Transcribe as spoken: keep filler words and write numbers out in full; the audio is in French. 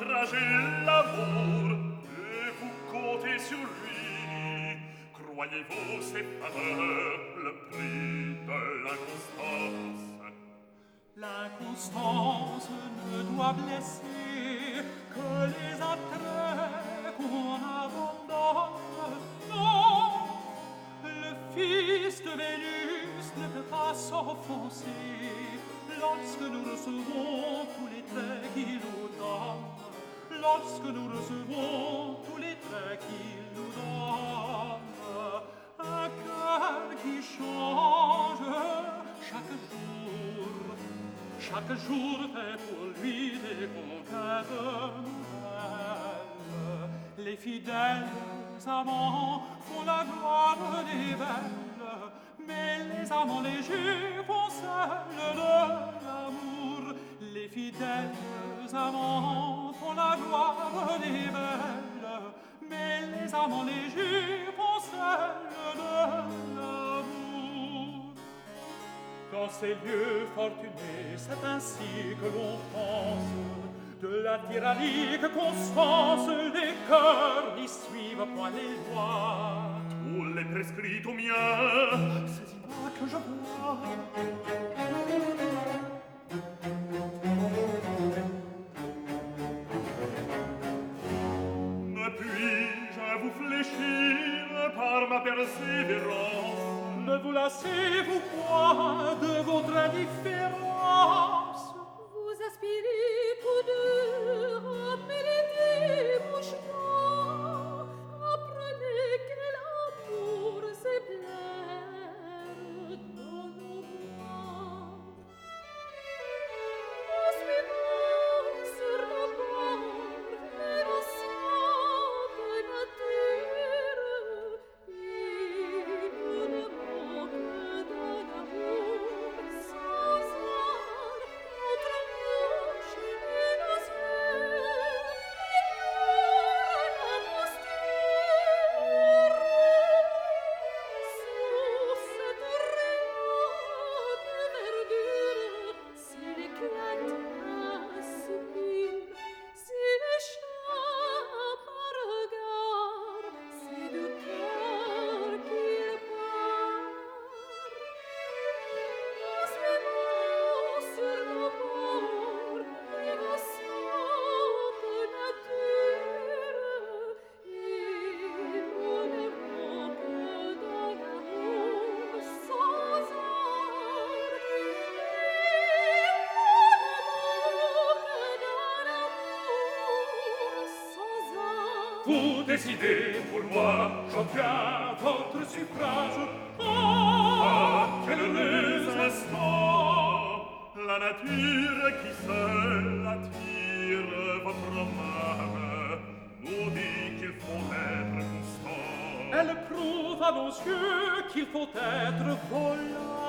outrage et l'amour, et vous comptez sur lui. Croyez-vous ces faveurs le prix de l'inconstance? L'inconstance ne doit blesser que les attraits qu'on abandonne. Non, le fils de Vénus ne peut pas s'offenser lorsque nous recevons tous les traits qu'il nous donne, lorsque nous recevons tous les traits qu'il nous donne. Un cœur qui change chaque jour, chaque jour fait pour lui des conquêtes nouvelles. Les fidèles amants font la gloire des belles, mais les amants légers font celle de l'amour. Les fidèles amants font la gloire des belles, mais les amants légers font celle de l'amour. Dans ces lieux fortunés, c'est ainsi que l'on pense de la tyrannique constance. Les cœurs n'y suivent point les lois. Tous les prescrits au mien, c'est moi que je vois. Ne puis-je vous fléchir par ma persévérance? Ne vous lassez-vous point de votre indifférence? Vous aspirez tous deux à mélodie mouchement. Apprenez quel amour se plaire dans nos voix. En suivant sur nos bords l'innocente nature, et nous ne manque d'un amour sans art, notre bouche et nos yeux ignorent l'imposture. Sous cette riante verdure, s'il éclate un soupir, s'il échappe un regard, c'est de cœur qu'il part. En suivant sur nos bords l'innocente nature, et nous ne manque d'un amour sans art, et nous ne manque d'un amour sans art. Vous décidez pour moi, j'obtiens votre suffrage. Ah, quel heureux instant! la nature qui seule attire votre main nous dit qu'il faut être constant. Elle prouve à nos yeux qu'il faut être volant.